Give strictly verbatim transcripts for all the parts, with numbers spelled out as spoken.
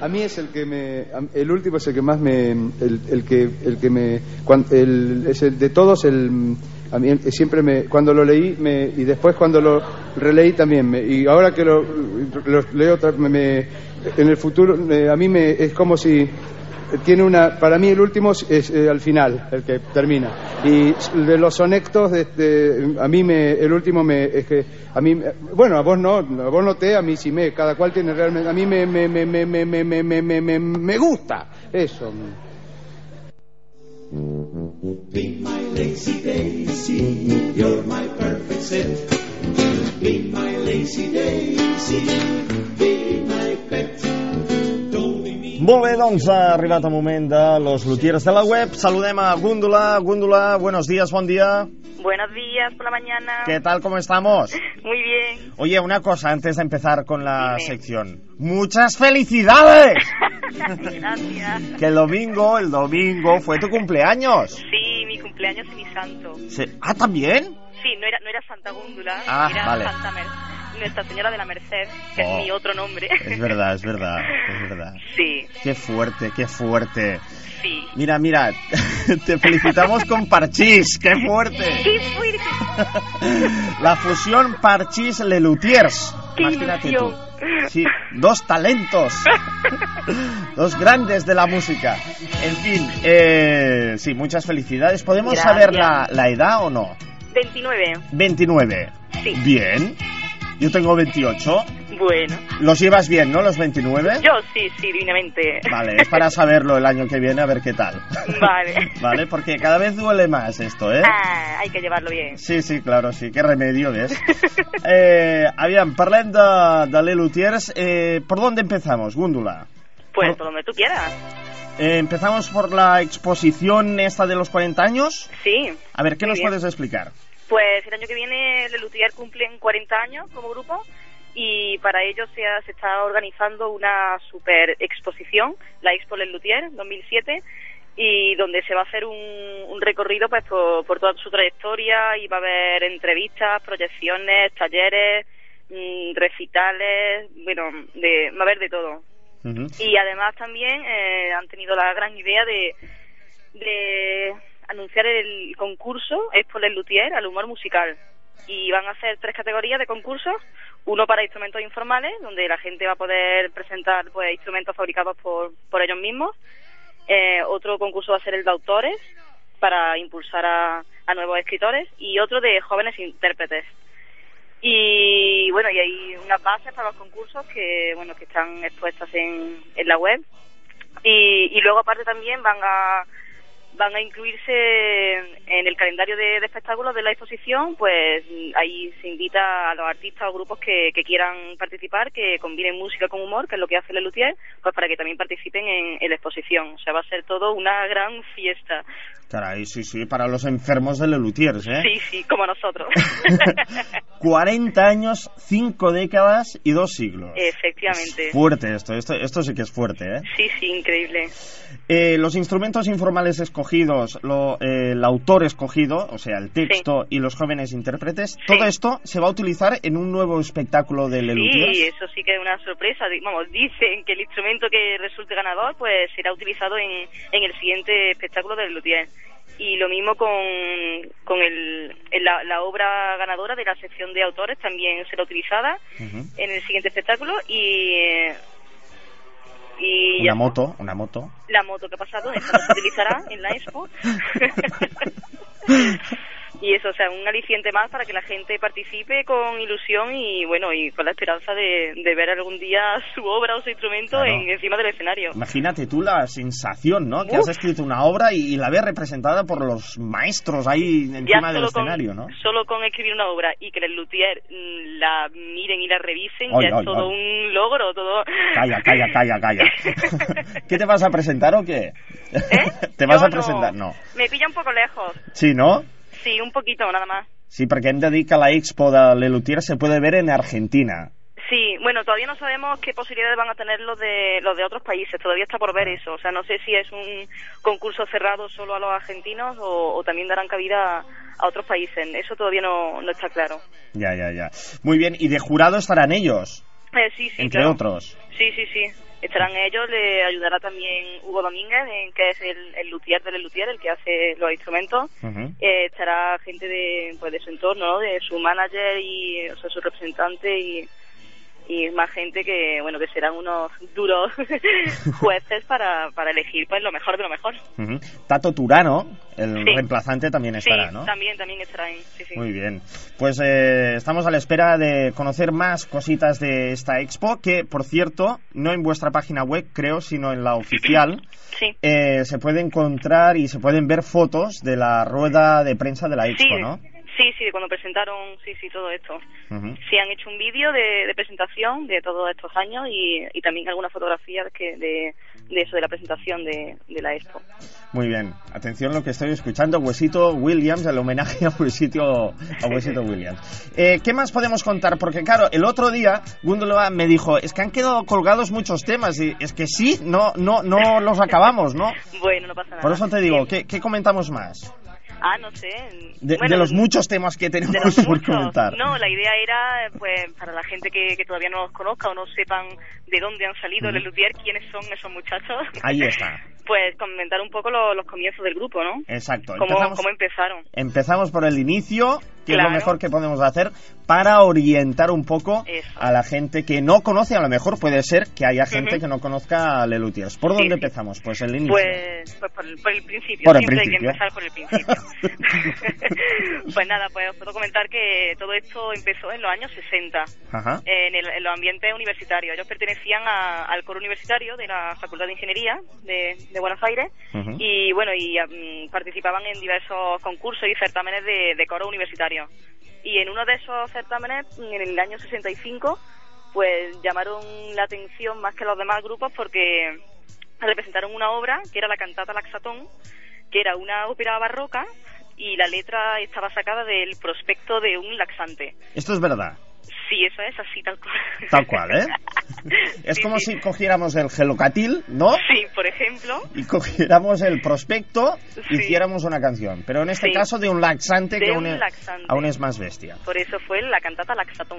a mí es el que me, el último es el que más me, el, el que, el que me, cuando, el, es el de todos el, a mí siempre me, cuando lo leí me, y después cuando lo releí también me, y ahora que lo, lo leo otra, me, me, en el futuro me, a mí me es como si tiene una, para mí el último es, es eh, al final el que termina, y de los sonectos de, de, a mí me, el último me, es que a mí, bueno, a vos no, a vos no te, a mí sí me, cada cual tiene realmente, a mí me me me me me me me me me, me, me gusta eso. Be my lazy daisy, you're my perfect set. Be my lazy daisy, be my pet. Molt bé, doncs ha arribat el moment de los luthiers de la web. Saludem a Gúndula. Gúndula, buenos días, buen día. Buenos días por la mañana. ¿Qué tal, cómo estamos? Muy bien. Oye, una cosa antes de empezar con la Dime. sección. ¡Muchas felicidades! Gracias. Que el domingo, el domingo fue tu cumpleaños. Sí, mi cumpleaños y mi santo. Sí. ¿Ah, también? Sí, no era, no era Santa Gúndula, ah, era vale. Santa Mer Nuestra Señora de la Merced, que oh, es mi otro nombre. Es verdad, es verdad, es verdad. Sí. Qué fuerte, qué fuerte. Sí. Mira, mira, te felicitamos con Parchís, qué fuerte. ¡Qué fuerte! La fusión Parchís-Le Luthiers. ¡Qué Imagínate ilusión! tú. Sí, dos talentos. Dos grandes de la música. En fin, eh, sí, muchas felicidades. ¿Podemos Gracias. saber la, la edad o no? veintinueve. veintinueve. Sí. Bien. Yo tengo veintiocho. Bueno. ¿Los llevas bien, no, los veintinueve? Yo sí, sí, divinamente. Vale, es para saberlo el año que viene, a ver qué tal. Vale. Vale, porque cada vez duele más esto, ¿eh? Ah, hay que llevarlo bien. Sí, sí, claro, sí, qué remedio, ¿ves? eh, aviam, parlem de, de Les Luthiers. Eh, ¿Por dónde empezamos, Gúndula? Pues por, por donde tú quieras. Eh, ¿Empezamos por la exposición esta de los cuarenta años? Sí. A ver, ¿qué nos bien. puedes explicar? Pues el año que viene Les Luthiers cumplen cuarenta años como grupo y para ello se, ha, se está organizando una super exposición, la Expo Les Luthiers dos mil siete, y donde se va a hacer un, un recorrido pues por, por toda su trayectoria y va a haber entrevistas, proyecciones, talleres, mmm, recitales, bueno, de, va a haber de todo. Uh-huh. Y además también eh, han tenido la gran idea de... de anunciar el concurso Expo Les Luthiers al humor musical, y van a hacer tres categorías de concursos: uno para instrumentos informales, donde la gente va a poder presentar pues instrumentos fabricados por por ellos mismos, eh, otro concurso va a ser el de autores para impulsar a, a nuevos escritores, y otro de jóvenes intérpretes. Y bueno, y hay unas bases para los concursos que bueno que están expuestas en, en la web, y, y luego aparte también van a van a incluirse en el calendario de, de espectáculos de la exposición, pues ahí se invita a los artistas o grupos que, que quieran participar, que combinen música con humor, que es lo que hace Les Luthiers, pues para que también participen en, en la exposición. O sea, va a ser todo una gran fiesta. Caray, sí, sí, para los enfermos de Les Luthiers, ¿eh? Sí, sí, como nosotros. cuarenta años, cinco décadas y dos siglos. Efectivamente. Es fuerte esto, esto, esto sí que es fuerte, ¿eh? Sí, sí, increíble. Eh, los instrumentos informales escogidos, lo, eh, el autor escogido, o sea, el texto, sí, y los jóvenes intérpretes, sí, todo esto se va a utilizar en un nuevo espectáculo de Les Luthiers. Sí, eso sí que es una sorpresa. Vamos, dicen que el instrumento que resulte ganador pues será utilizado en, en el siguiente espectáculo de Les Luthiers. Y lo mismo con, con el, la, la obra ganadora de la sección de autores, también será utilizada uh-huh. en el siguiente espectáculo. Y... Y una moto, una moto. La moto que ha pasado, esa no se utilizará en la expo. Y eso, o sea, un aliciente más para que la gente participe con ilusión y bueno, y con la esperanza de, de ver algún día su obra o su instrumento, claro, en, encima del escenario. Imagínate tú la sensación, ¿no? Que Uf. has escrito una obra y, y la ves representada por los maestros ahí encima del escenario, con, ¿no? Solo con escribir una obra y que Les Luthiers la miren y la revisen, ay, ya ay, es todo ay. un logro, todo... Calla, calla, calla, calla. ¿Qué te vas a presentar o qué? ¿Eh? ¿Te vas Yo a presentar? No. no. Me pilla un poco lejos. Sí, ¿no? Sí, un poquito, nada más. Sí, perquè hem de dir que la Expo de Les Luthiers se puede ver en Argentina. Sí, bueno, todavía no sabemos qué posibilidades van a tener los de los de otros países, todavía está por ver eso, o sea, no sé si es un concurso cerrado solo a los argentinos o, o también darán cabida a, a otros países, eso todavía no, no está claro. Ya, ya, ya. Muy bien, y de jurado estarán ellos, Eh, sí, sí, entre claro. otros. Sí, sí, sí. Estarán ellos, le ayudará también Hugo Domínguez, en, que es el, el luthier del luthier, el que hace los instrumentos. Uh-huh. Eh, estará gente de pues de su entorno, ¿no? De su manager y o sea, su representante y, y más gente que bueno que serán unos duros jueces para, para elegir pues lo mejor de lo mejor. Uh-huh. Tato Turano, el sí. reemplazante, también estará, sí, ¿no? también, también estará ahí. Sí, sí. Muy bien. Pues eh, estamos a la espera de conocer más cositas de esta expo, que, por cierto, no en vuestra página web, creo, sino en la oficial. Sí. Eh, se puede encontrar y se pueden ver fotos de la rueda de prensa de la expo, sí. ¿no? Sí, sí, cuando presentaron, sí, sí, todo esto. Uh-huh. Sí, han hecho un vídeo de, de presentación de todos estos años y, y también algunas fotografías que de, de eso, de la presentación de, de la expo. Muy bien. Atención lo que estoy escuchando, Huesito Williams, el homenaje a Huesito, a Huesito Williams. Eh, ¿Qué más podemos contar? Porque, claro, el otro día Gundula me dijo, es que han quedado colgados muchos temas, y es que sí, no, no, no los acabamos, ¿no? Bueno, no pasa nada. Por eso te digo, sí. ¿qué, qué comentamos más? Ah, no sé. De, bueno, de los muchos temas que tenemos de los por muchos. comentar. No, la idea era, pues, para la gente que, que todavía no los conozca o no sepan de dónde han salido Uh-huh. el luthier, quiénes son esos muchachos. Ahí está. Pues comentar un poco lo, los comienzos del grupo, ¿no? Exacto. Cómo, Empezamos, cómo empezaron. empezamos por el inicio, que Claro. es lo mejor que podemos hacer para orientar un poco Eso. a la gente que no conoce. A lo mejor puede ser que haya gente Uh-huh. que no conozca a Lelutiers. ¿Por Sí, dónde sí. empezamos? Pues el inicio. Pues, pues por, el, por el principio, Por el siempre principio. hay que empezar por el principio. Pues nada, pues os puedo comentar que todo esto empezó en los años sesenta, Ajá. en, el, en los ambientes universitarios. Ellos pertenecían a, al coro universitario de la Facultad de Ingeniería de, de Buenos Aires. Uh-huh. Y bueno, y um, participaban en diversos concursos y certámenes de, de coro universitario. Y en uno de esos certámenes, en el año sesenta y cinco, pues llamaron la atención más que los demás grupos porque representaron una obra que era la cantata Laxatón, que era una ópera barroca y la letra estaba sacada del prospecto de un laxante. Esto es verdad. Sí, eso es así, tal cual. Tal cual, ¿eh? Es Sí, como sí. si cogiéramos el gelocatil, ¿no? Sí, por ejemplo. Y cogiéramos el prospecto y Sí. hiciéramos una canción. Pero en este Sí. caso de un laxante De que un aún, laxante. aún es más bestia. Por eso fue la cantata Laxatón.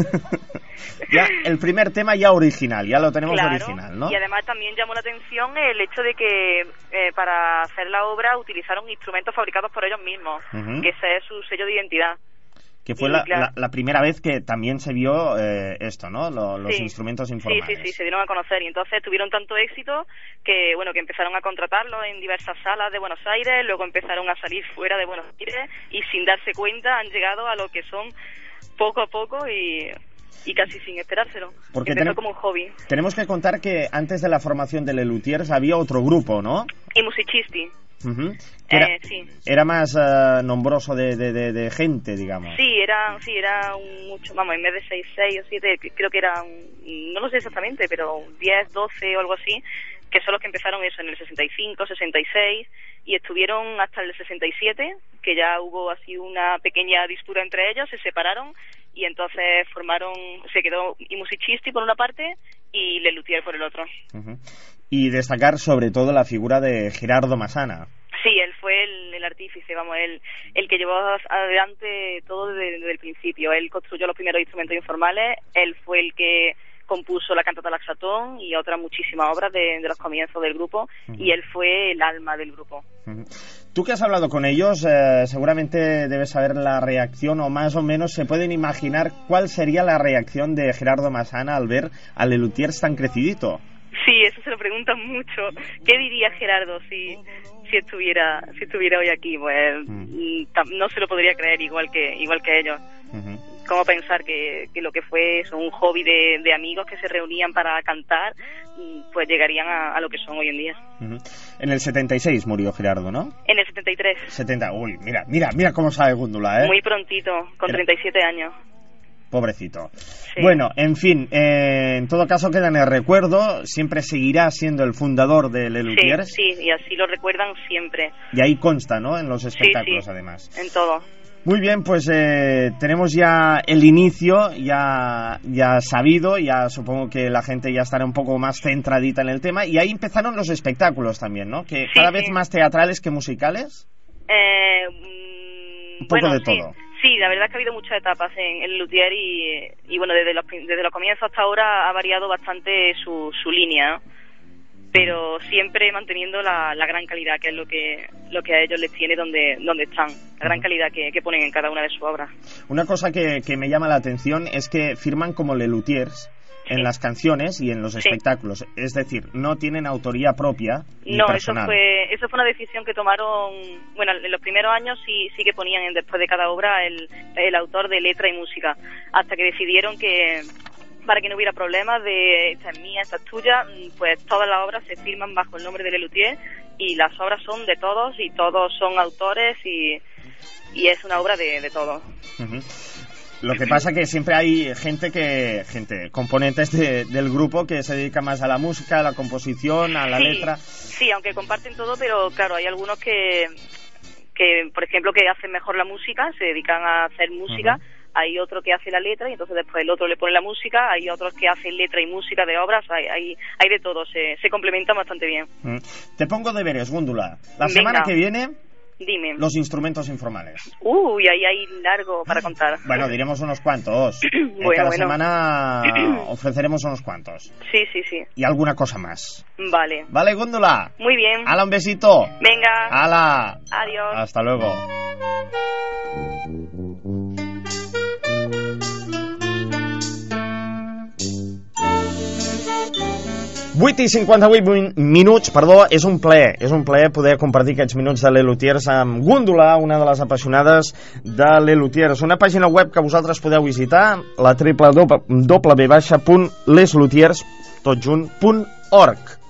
Ya, el primer tema ya original, ya lo tenemos Claro, original, ¿no? y además también llamó la atención el hecho de que eh, para hacer la obra utilizaron instrumentos fabricados por ellos mismos, Ujú. que ese es su sello de identidad. Que fue y la, claro. la, la primera vez que también se vio eh, esto, ¿no? Lo- los Sí. instrumentos Sí, informales. sí, sí, se dieron a conocer y entonces tuvieron tanto éxito que, bueno, que empezaron a contratarlos en diversas salas de Buenos Aires, luego empezaron a salir fuera de Buenos Aires y sin darse cuenta han llegado a lo que son poco a poco y, y casi sin esperárselo. Porque Empezó tenem- como un hobby. Tenemos que contar que antes de la formación de Lelutiers había otro grupo, ¿no? Y musicisti. Ujú. Que era, Eh, sí. era más eh, nombroso de, de, de, de gente, digamos. Sí, era, sí, era un mucho, vamos, en vez de seis, seis o siete, creo que eran, no lo sé exactamente, pero diez, doce o algo así, que son los que empezaron eso en el sesenta y cinco, sesenta y seis, y estuvieron hasta el sesenta y siete, que ya hubo así una pequeña disputa entre ellos, se separaron, y entonces formaron, se quedó I Musicisti por una parte, y Lelutier por el otro. Ujú. Y destacar sobre todo la figura de Gerardo Masana. Sí, él fue el, el artífice, vamos, él, el que llevó adelante todo desde, desde el principio. Él construyó los primeros instrumentos informales, él fue el que compuso la cantata Laxatón y otras muchísimas obras de, de los comienzos del grupo, uh-huh. y él fue el alma del grupo. Uh-huh. Tú que has hablado con ellos, eh, seguramente debes saber la reacción, o más o menos se pueden imaginar cuál sería la reacción de Gerardo Masana al ver a Lelutiers tan crecidito. Sí, eso se lo preguntan mucho. ¿Qué diría Gerardo si si estuviera si estuviera hoy aquí? Pues mm. no se lo podría creer igual que igual que ellos. Uh-huh. ¿Cómo pensar que, que lo que fue eso, un hobby de, de amigos que se reunían para cantar, pues llegarían a, a lo que son hoy en día? Uh-huh. En el setenta y seis murió Gerardo, ¿no? En el setenta y tres. setenta, uy, mira, mira, mira cómo sabe Gundula, ¿eh? Muy prontito, con Era... treinta y siete años. Pobrecito. Sí. Bueno, en fin, eh, en todo caso queda en el recuerdo, siempre seguirá siendo el fundador de Lelutiers. Sí, sí, y así lo recuerdan siempre. Y ahí consta, ¿no? En los espectáculos, sí, sí, además. En todo. Muy bien, pues eh, tenemos ya el inicio, ya, ya sabido, ya supongo que la gente ya estará un poco más centradita en el tema, y ahí empezaron los espectáculos también, ¿no? Que sí, cada sí. vez más teatrales que musicales. Eh, un poco bueno, de sí. todo. Sí, Sí, la verdad es que ha habido muchas etapas en el luthier y, y bueno, desde los, desde los comienzos hasta ahora ha variado bastante su, su línea, ¿no? Pero siempre manteniendo la, la gran calidad, que es lo que lo que a ellos les tiene donde donde están, la gran calidad que, que ponen en cada una de sus obras. Una cosa que, que me llama la atención es que firman como Les Luthiers en sí. las canciones y en los sí. espectáculos, es decir, no tienen autoría propia ni no, personal. eso fue eso fue una decisión que tomaron, bueno, en los primeros años sí sí que ponían después de cada obra el, el autor de letra y música, hasta que decidieron que para que no hubiera problemas de esta es mía, esta es tuya, pues todas las obras se firman bajo el nombre de Les Luthiers y las obras son de todos y todos son autores y, y es una obra de, de todos. Uh-huh. Lo que pasa que siempre hay gente que gente componentes de, del grupo que se dedica más a la música, a la composición, a la sí, letra. Sí, aunque comparten todo, pero claro, hay algunos que, que por ejemplo, que hacen mejor la música, se dedican a hacer música. Uh-huh. Hay otro que hace la letra y entonces después el otro le pone la música, hay otros que hacen letra y música de obras, hay hay, hay de todo, se, se complementan bastante bien. Mm. Te pongo deberes, Gúndula. La Venga. semana que viene, dime. Los instrumentos informales. Uy, ahí hay largo para contar. Bueno, diremos unos cuantos. bueno, Cada bueno. semana ofreceremos unos cuantos. Sí, sí, sí. Y alguna cosa más. Vale. Vale, Gúndula. Muy bien. Hala, un besito. Venga. Hala. Adiós. Hasta luego. vuit i cinquanta-vuit minuts, perdó, és un plaer, és un plaer poder compartir aquests minuts de Les Luthiers amb Gúndula, una de les apassionades de Les Luthiers. Una pàgina web que vosaltres podeu visitar, la w w w punt les luthiers tot junt punt org.